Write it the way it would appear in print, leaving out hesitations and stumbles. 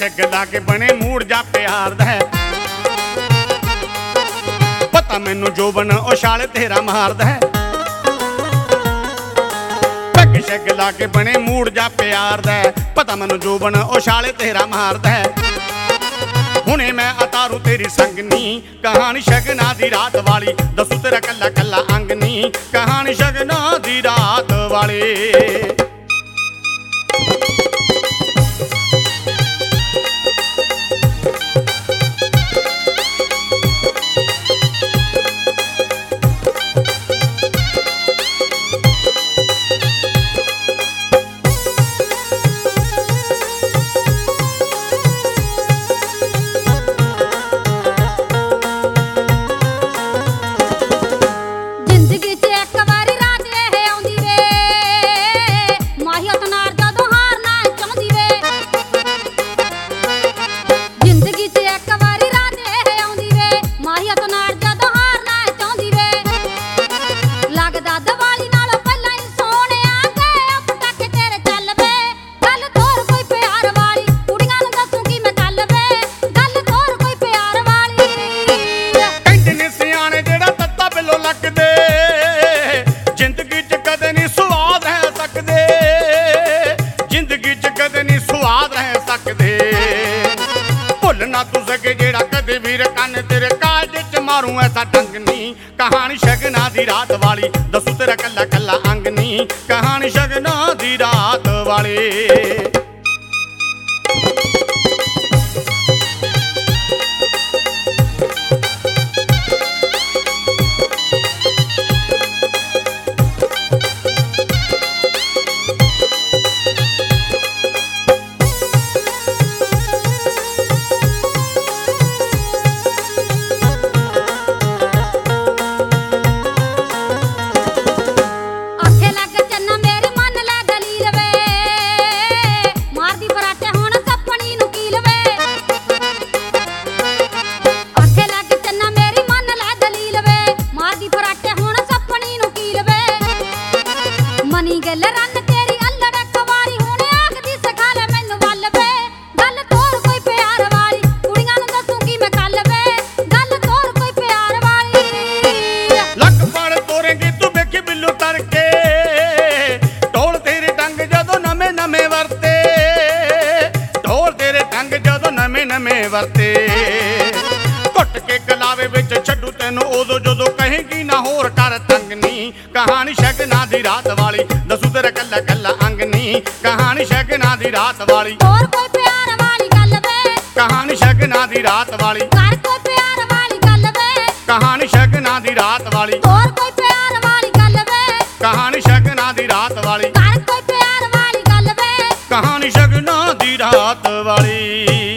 Peg ਲਾ ਕੇ ਬਣੇ mood ਜਾ ਪਿਆਰ ਦਾ ਹੈ ਪਤਾ ਮੈਨੂੰ ਜੋਬਨ ਉਛਾਲੇ ਤੇਰਾ ਮਾਰਦਾ ਹੈ ਪੈਗ ਸ਼ੈਗ ਲਾ ਕੇ ਬਣੇ ਮੂਡ ਜਾ ਪਿਆਰ ਦਾ ਹੈ ਪਤਾ ਮੈਨੂੰ ਜੋਬਨ ਉਛਾਲੇ ਤੇਰਾ ਮਾਰਦਾ ਹੈ ਹੁਣੇ ਮੈਂ ਉਤਾਰੂ ਤੇਰੀ ਸੰਗਨੀ ਕਹਾਣੀ ਸ਼ਗਨਾਂ ਦੀ ਰਾਤ ਵਾਲੀ ਦੱਸੂ ਤੇਰਾ ਕੱਲਾ ਕੱਲਾ ਅੰਗ ਨੀ ਕਹਾਣੀ ਸ਼ਗਨਾਂ ਦੀ ਰਾਤ ਵਾਲੀ तू सके जेड़ा कदे वीर कन तेरे काज च मारू ऐसा ढंग नी कहानी शगना दी रात वाली दसू तेरा कल्ला कल्ला अंग नी कहानी शगना दी रात वाली वरते घुट के गलावे विच छड्डू तैनू उदो जदों कहेगी ना होर कर तंग नी कहानी शगना दी रात वाली दसू तेरा कल्ला कल्ला अंग नी कहानी शगना दी रात वाली और कोई प्यार वाली गल वे कहानी शगना दी रात वाली कर कोई प्यार वाली गल वे कहानी शगना दी रात वाली और कोई प्यार वाली गल वे कहानी शगना दी रात वाली कर कोई प्यार वाली गल वे कहानी शगना दी रात वाली।